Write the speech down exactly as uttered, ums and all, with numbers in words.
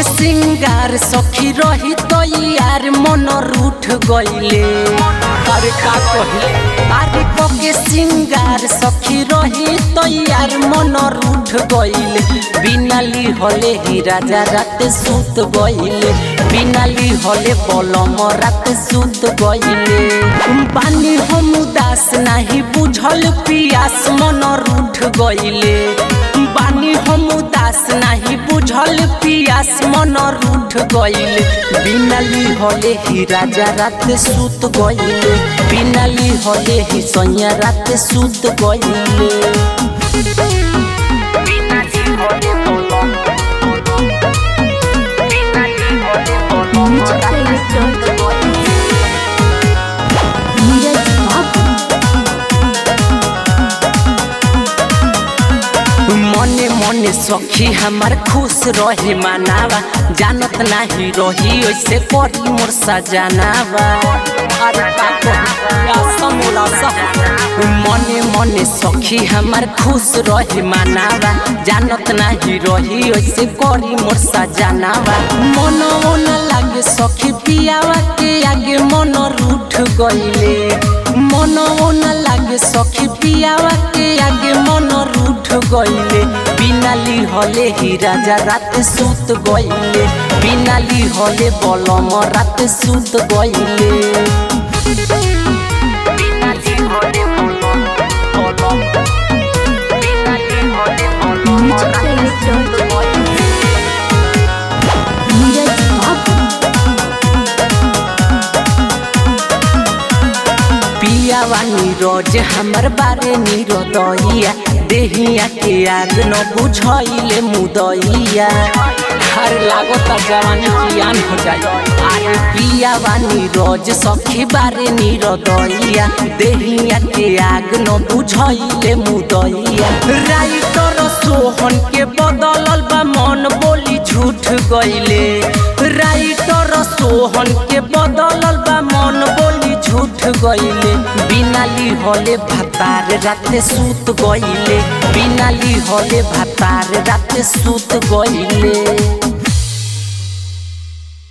के सिंगार सखी रही तो यार मन रूठ गईले। अरे का कहिले अरे के सिंगार सखी रही तो यार मन रूठ गईले। बिनाली हले ही राजा रात सुत गईले। बिनाली हले पलम रात सुत गईले। पानी हम उदास नहीं बुझल पियास मन रूठ गईले। बानी हम उदास नहीं बुझल पियास मन रूठ गईले। बिनाली हले ही राजा रात सुत गईले। बिनाली हले ही सैया रात सुत गईले। मने मने सखी हमार खुश रहे मनावा। जानत नहीं रही ऐसे करी मोर सजनावा। मने मने सखी हमार खुश रहे मनावा। जानत नहीं रही ऐसे करी मोर सजनावा। मन न लागे सखी पियावा के आगे मन रूठ गईले। मन न लागे सखी पियावा के आगे मन रूठ गईले। बिनाली हले ही राजा रात सुत गईले। बिनाली हले बलम रात सुत गईले। पियावा नीरज हमर बारे नीरदैया। देहिया के आग न बुझाइले मुदैया। हर लागत जवानी जियान हो जाए। अरे पियावा नीरज सखी बारे नीरदैया। देहिया के आग न बुझाइले मुदैया। राइटर सोहन के बदलल बा मन बोली झूठ गईले। राइटर सोहन के बदलल बा मन बोली झूठ गईले। बिनाली हले भतार रात सुत गईले। बिनाली हले भतार रात सुत गईले।